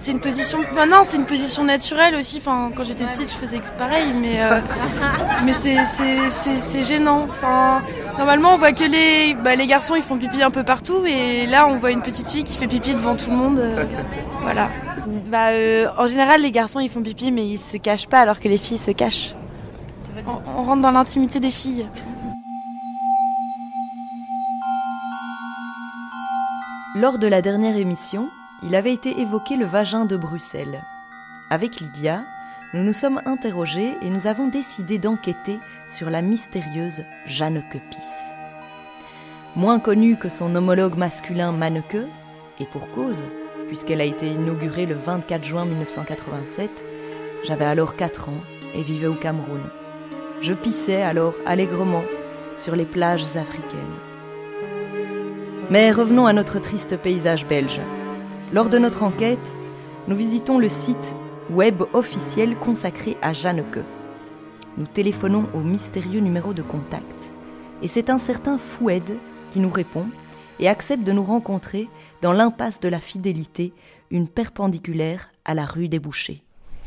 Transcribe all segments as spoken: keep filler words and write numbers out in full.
c'est une position. Enfin, non, c'est une position naturelle aussi. Enfin, quand j'étais petite, je faisais pareil, mais euh, mais c'est c'est, c'est c'est gênant. Enfin, normalement, on voit que les bah, les garçons, ils font pipi un peu partout, et là, on voit une petite fille qui fait pipi devant tout le monde. Euh, voilà. Bah, euh, en général, les garçons, ils font pipi, mais ils se cachent pas, alors que les filles se cachent. On, on rentre dans l'intimité des filles. Lors de la dernière émission, il avait été évoqué le vagin de Bruxelles. Avec Lydia, nous nous sommes interrogés et nous avons décidé d'enquêter sur la mystérieuse Janneke Pis. Moins connue que son homologue masculin Manneke, et pour cause, puisqu'elle a été inaugurée le vingt-quatre juin mille neuf cent quatre-vingt-sept, j'avais alors quatre ans et vivais au Cameroun. Je pissais alors allègrement sur les plages africaines. Mais revenons à notre triste paysage belge. Lors de notre enquête, nous visitons le site web officiel consacré à Janneke. Nous téléphonons au mystérieux numéro de contact. Et c'est un certain Foued qui nous répond et accepte de nous rencontrer dans l'impasse de la Fidélité, une perpendiculaire à la rue des Bouchers.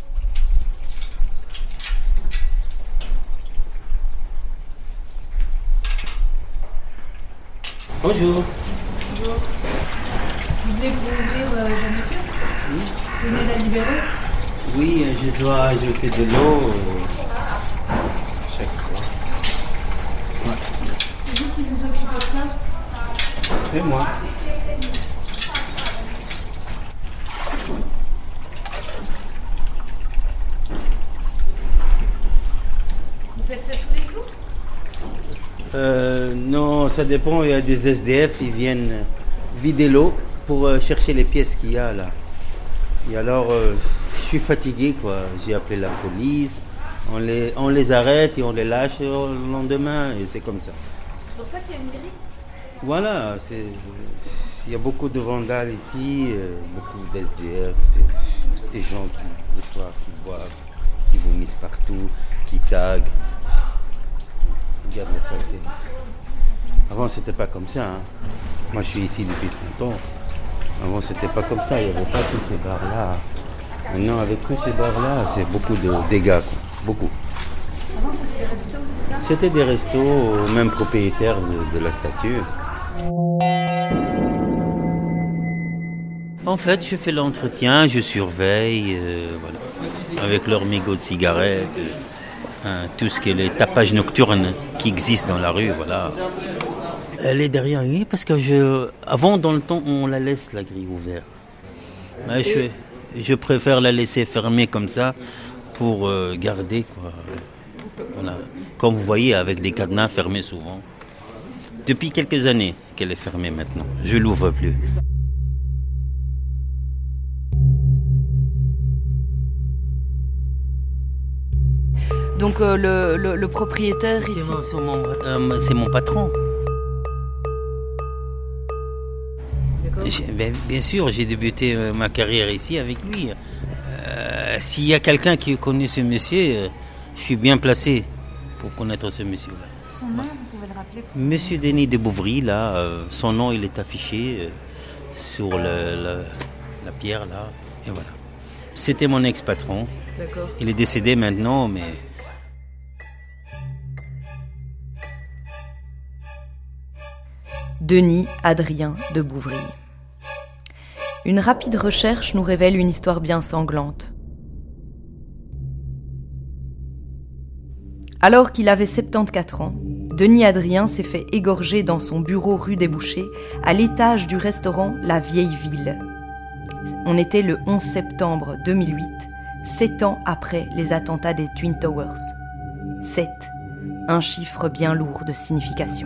Bonjour. Bonjour. Vous venez pour ouvrir euh, Janneke ? Oui. Vous venez la libérer ? Oui, je dois ajouter de l'eau euh, chaque fois. Ouais. C'est vous qui vous occupez de ça ? C'est moi. Vous faites ça tous les jours ? Euh, non, ça dépend. Il y a des S D F, ils viennent vider l'eau pour euh, chercher les pièces qu'il y a là. Et alors, euh, je suis fatigué, quoi. J'ai appelé la police. On les, on les arrête et on les lâche le lendemain, et c'est comme ça. C'est pour ça qu'il y a une grille ? Voilà, c'est, il y a beaucoup de vandales ici, euh, beaucoup d'S D F, des, des gens qui, le soir, qui boivent, qui vomissent partout, qui taguent. Regarde la saleté. Avant, c'était pas comme ça. Hein. Moi, je suis ici depuis trente ans. Avant, c'était pas comme ça. Il n'y avait pas tous ces bars-là. Maintenant, avec tous ces bars-là, c'est beaucoup de dégâts. Quoi. Beaucoup. Avant, c'était des restos, c'est ça ? C'était des restos, même propriétaires de, de la statue. En fait, je fais l'entretien, je surveille, euh, voilà, avec leur mégot de cigarettes. Euh, Hein, tout ce qui est les tapages nocturnes qui existent dans la rue, voilà. Elle est derrière lui parce que je, avant dans le temps, on la laisse la grille ouverte. Mais je, je préfère la laisser fermée comme ça pour euh, garder quoi. Voilà. Comme vous voyez, avec des cadenas fermés souvent. Depuis quelques années qu'elle est fermée maintenant. Je l'ouvre plus. Donc euh, le, le, le propriétaire C'est ici... mon, c'est mon, euh, c'est mon patron. J'ai, ben, bien sûr, j'ai débuté euh, ma carrière ici avec lui. Euh, s'il y a quelqu'un qui connaît ce monsieur, euh, je suis bien placé pour connaître ce monsieur-là. Son nom, vous pouvez le rappeler ? Monsieur Denis de Bouvry, là, euh, son nom il est affiché euh, sur le, le, la pierre, là, et voilà. C'était mon ex-patron. D'accord. Il est décédé maintenant, mais... Denis Adrien de Bouvry. Une rapide recherche nous révèle une histoire bien sanglante. Alors qu'il avait soixante-quatorze ans, Denis Adrien s'est fait égorger dans son bureau rue des Bouchers, à l'étage du restaurant La Vieille Ville. On était le onze septembre deux mille huit, sept ans après les attentats des Twin Towers. Sept, un chiffre bien lourd de signification.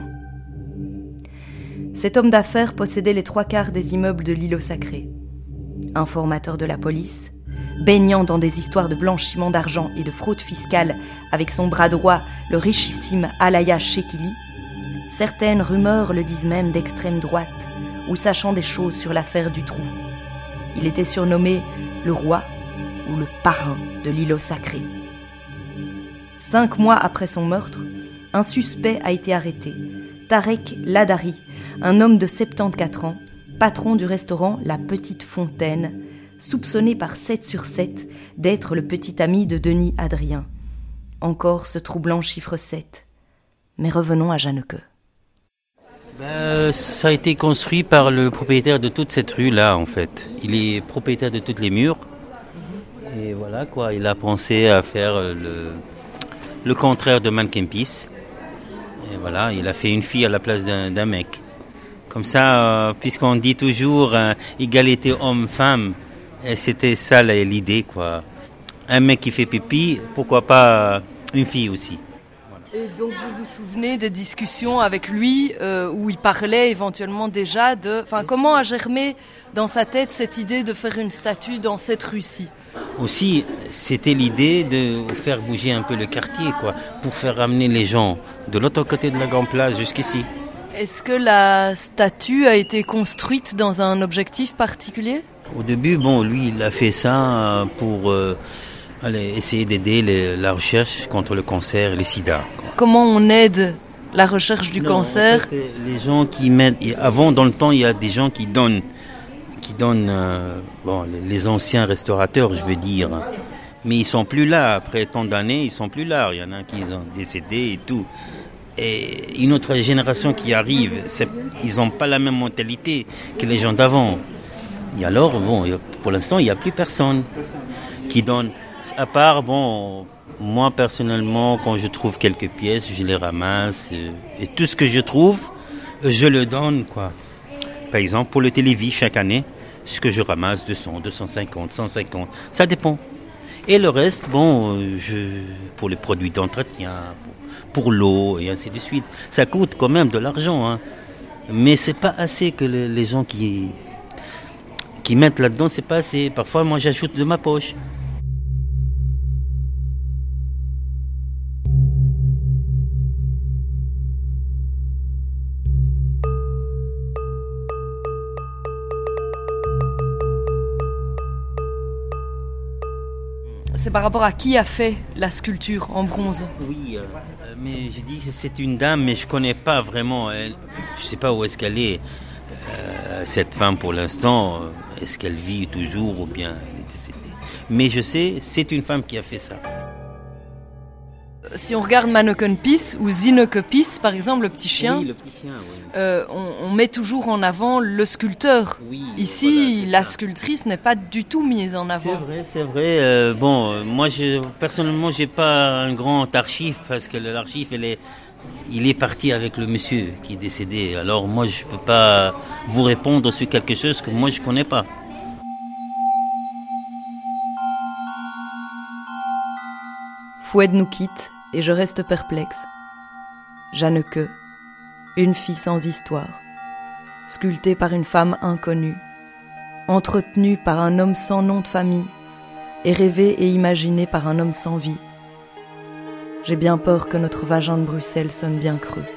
Cet homme d'affaires possédait les trois quarts des immeubles de l'îlot sacré. Informateur de la police, baignant dans des histoires de blanchiment d'argent et de fraude fiscale avec son bras droit, le richissime Alaya Chekili, certaines rumeurs le disent même d'extrême droite ou sachant des choses sur l'affaire du trou. Il était surnommé le roi ou le parrain de l'îlot sacré. Cinq mois après son meurtre, un suspect a été arrêté, Tarek Ladari, un homme de soixante-quatorze ans, patron du restaurant La Petite Fontaine, soupçonné par sept sur sept d'être le petit ami de Denis Adrien. Encore ce troublant chiffre sept. Mais revenons à Janneke. Ben, ça a été construit par le propriétaire de toute cette rue-là, en fait. Il est propriétaire de tous les murs. Et voilà, quoi. Il a pensé à faire le, le contraire de Mannequin Peace. Et voilà, il a fait une fille à la place d'un, d'un mec. Comme ça, euh, puisqu'on dit toujours euh, égalité homme-femme, et c'était ça l'idée, quoi. Un mec qui fait pipi, pourquoi pas une fille aussi. Et donc vous vous souvenez des discussions avec lui euh, où il parlait éventuellement déjà de... Enfin, comment a germé dans sa tête cette idée de faire une statue dans cette rue-ci ? Aussi, c'était l'idée de faire bouger un peu le quartier, quoi, pour faire ramener les gens de l'autre côté de la Grande Place jusqu'ici. Est-ce que la statue a été construite dans un objectif particulier ? Au début, bon, lui, il a fait ça pour euh, allez, essayer d'aider les, la recherche contre le cancer et le sida. Quoi. Comment on aide la recherche du non, cancer ? En fait, les gens qui mettent... Avant, dans le temps, il y a des gens qui donnent, qui donnent euh, bon, les, les anciens restaurateurs, je veux dire. Mais ils sont plus là. Après tant d'années, ils sont plus là. Il y en a qui sont décédés et tout. Et une autre génération qui arrive, c'est, ils n'ont pas la même mentalité que les gens d'avant. Et alors, bon, pour l'instant, il n'y a plus personne qui donne. À part, bon, moi personnellement, quand je trouve quelques pièces, je les ramasse. Et, et tout ce que je trouve, je le donne, quoi. Par exemple, pour le télévis, chaque année, ce que je ramasse, deux cents, deux cent cinquante, cent cinquante, ça dépend. Et le reste, bon, je, pour les produits d'entretien, pour, pour l'eau et ainsi de suite. Ça coûte quand même de l'argent, hein. Mais c'est pas assez que le, les gens qui, qui mettent là-dedans, c'est pas assez. Parfois, moi, j'ajoute de ma poche. C'est par rapport à qui a fait la sculpture en bronze ? Oui, euh, mais j'ai dit que c'est une dame, mais je connais pas vraiment. Elle, je sais pas où est-ce qu'elle est. Euh, cette femme pour l'instant, est-ce qu'elle vit toujours ou bien elle est décédée ? Mais je sais, c'est une femme qui a fait ça. Si on regarde Mannequin Peace ou Zinneke Peace, par exemple, le petit chien, oui, le petit chien oui. euh, on, on met toujours en avant le sculpteur. Oui, ici, voilà, la ça. sculptrice n'est pas du tout mise en avant. C'est vrai, c'est vrai. Euh, bon, euh, moi, je, personnellement, j'ai pas un grand archive parce que l'archive, elle est, il est parti avec le monsieur qui est décédé. Alors moi, je peux pas vous répondre sur quelque chose que moi je connais pas. Foued nous quitte et je reste perplexe. Janneke, une fille sans histoire, sculptée par une femme inconnue, entretenue par un homme sans nom de famille et rêvée et imaginée par un homme sans vie. J'ai bien peur que notre vagin de Bruxelles sonne bien creux.